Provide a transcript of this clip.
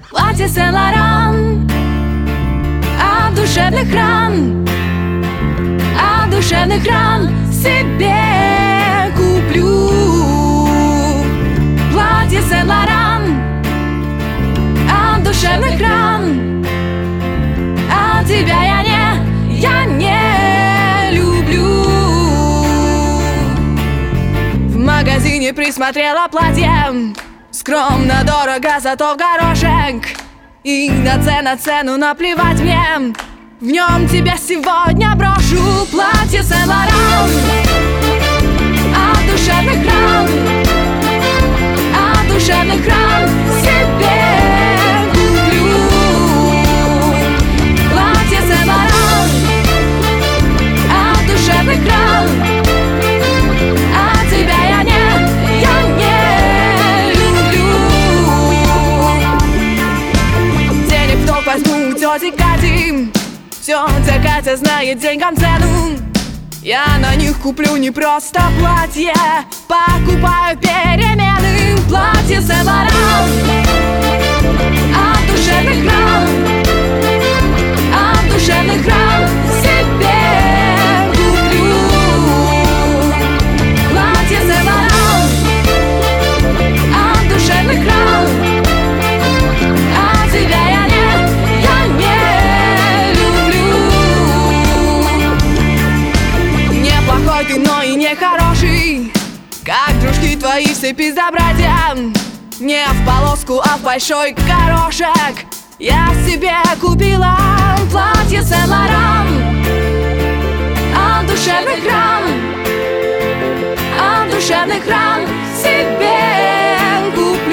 Платье Сен-Лоран от душевных ран, от душевных ран себе куплю. Платье Сен-Лоран от душевных ран, а тебя я не люблю. В магазине присмотрела платье, скромно, дорого, зато в горошек. И на цену наплевать мне, в нем тебя сегодня брошу. Платье Сен-Лоран от душевных ран, от душевных ран себе куплю. Платье Сен-Лоран от душевных ран, а тебя я не возьму у тети Кати. Тетя Катя знает деньгам цену. Я на них куплю не просто платье, покупаю перемены. Платье Сен-Лоран от душевных ран, от душевных ран себе куплю. Платье Сен-Лоран от душевных ран, а тебя я не плохой ты, но и не хороший, как дружки твои все пиздобратья. Не в полоску, а в большой горошек я себе купила платье Сен-Лоран от душевных ран, от душевных ран себе куплю.